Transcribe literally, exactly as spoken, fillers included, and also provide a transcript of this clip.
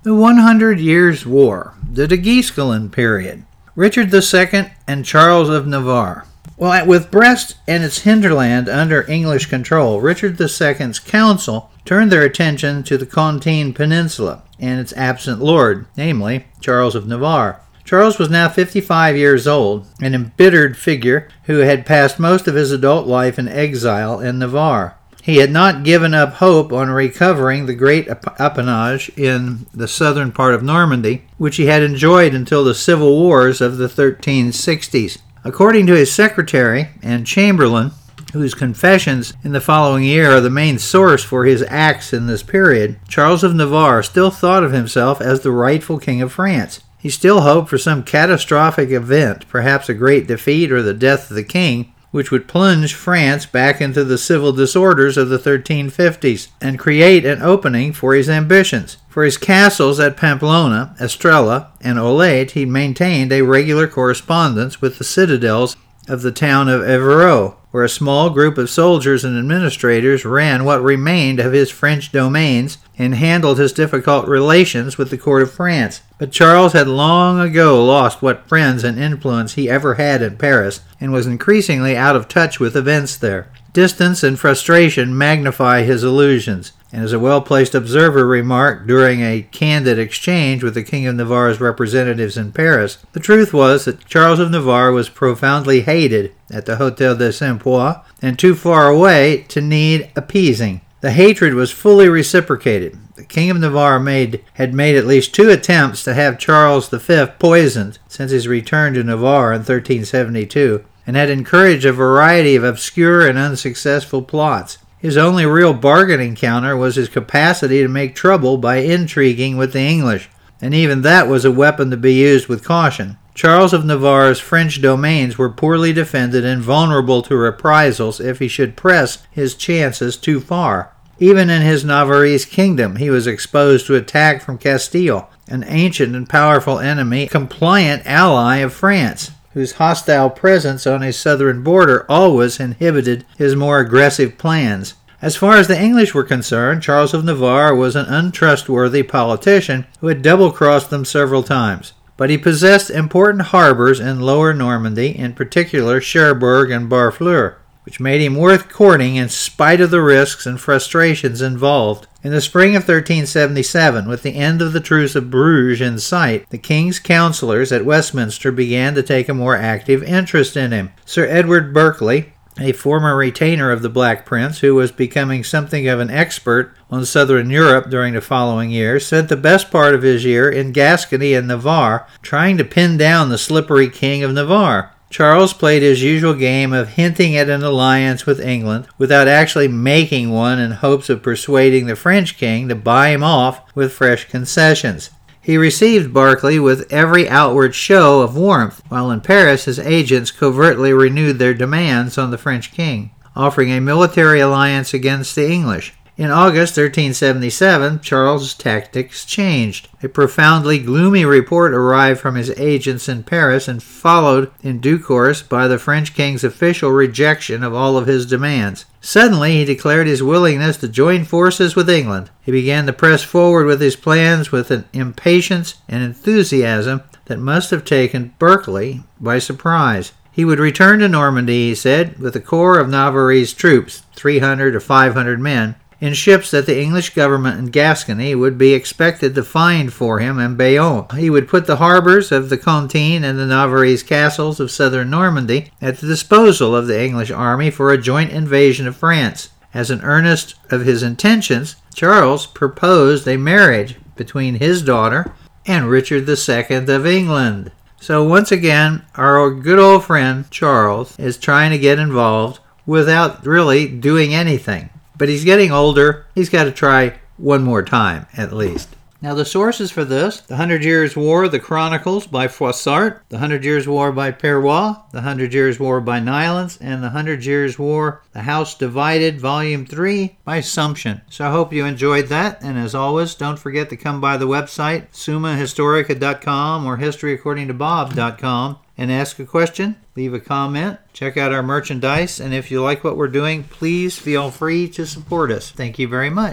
The One Hundred Years' War, the de Guesclin period, Richard the Second and Charles of Navarre. Well, with Brest and its hinterland under English control, Richard the Second's council turned their attention to the Contine Peninsula and its absent lord, namely Charles of Navarre. Charles was now fifty-five years old, an embittered figure who had passed most of his adult life in exile in Navarre. He had not given up hope on recovering the great appanage in the southern part of Normandy, which he had enjoyed until the civil wars of the thirteen sixties. According to his secretary and chamberlain, whose confessions in the following year are the main source for his acts in this period, Charles of Navarre still thought of himself as the rightful king of France. He still hoped for some catastrophic event, perhaps a great defeat or the death of the king, which would plunge France back into the civil disorders of the thirteen fifties and create an opening for his ambitions. For his castles at Pamplona, Estrella, and Olet, he maintained a regular correspondence with the citadels of the town of Evreux, where a small group of soldiers and administrators ran what remained of his French domains and handled his difficult relations with the court of France. But Charles had long ago lost what friends and influence he ever had in Paris and was increasingly out of touch with events there. Distance and frustration magnify his illusions, and as a well-placed observer remarked during a candid exchange with the King of Navarre's representatives in Paris, the truth was that Charles of Navarre was profoundly hated at the Hôtel de Saint-Poix and too far away to need appeasing. The hatred was fully reciprocated. The King of Navarre made, had made at least two attempts to have Charles the Fifth poisoned since his return to Navarre in thirteen seventy-two, and had encouraged a variety of obscure and unsuccessful plots. His only real bargaining counter was his capacity to make trouble by intriguing with the English, and even that was a weapon to be used with caution. Charles of Navarre's French domains were poorly defended and vulnerable to reprisals if he should press his chances too far. Even in his Navarrese kingdom, he was exposed to attack from Castile, an ancient and powerful enemy, compliant ally of France, whose hostile presence on his southern border always inhibited his more aggressive plans. As far as the English were concerned, Charles of Navarre was an untrustworthy politician who had double-crossed them several times. But he possessed important harbors in lower Normandy, in particular Cherbourg and Barfleur, which made him worth courting in spite of the risks and frustrations involved. In the spring of thirteen seventy-seven, with the end of the Truce of Bruges in sight, the king's councillors at Westminster began to take a more active interest in him. Sir Edward Berkeley, a former retainer of the Black Prince who was becoming something of an expert on southern Europe during the following years, spent the best part of his year in Gascony and Navarre trying to pin down the slippery King of Navarre. Charles played his usual game of hinting at an alliance with England without actually making one in hopes of persuading the French king to buy him off with fresh concessions. He received Berkeley with every outward show of warmth, while in Paris his agents covertly renewed their demands on the French king, offering a military alliance against the English. In August thirteen seventy-seven, Charles's tactics changed. A profoundly gloomy report arrived from his agents in Paris and followed in due course by the French king's official rejection of all of his demands. Suddenly, he declared his willingness to join forces with England. He began to press forward with his plans with an impatience and enthusiasm that must have taken Berkeley by surprise. He would return to Normandy, he said, with a corps of Navarrese troops, three hundred or five hundred men, in ships that the English government in Gascony would be expected to find for him in Bayonne. He would put the harbors of the Contine and the Navarrese castles of southern Normandy at the disposal of the English army for a joint invasion of France. As an earnest of his intentions, Charles proposed a marriage between his daughter and Richard the Second of England. So once again, our good old friend Charles is trying to get involved without really doing anything. But he's getting older. He's got to try one more time, at least. Now, the sources for this: The Hundred Years' War, The Chronicles by Froissart, The Hundred Years' War by Perrois, The Hundred Years' War by Nylans, and The Hundred Years' War, The House Divided, Volume three by Sumption. So I hope you enjoyed that, and as always, don't forget to come by the website, summa historica dot com or history according to bob dot com, and ask a question, leave a comment, check out our merchandise, and if you like what we're doing, please feel free to support us. Thank you very much.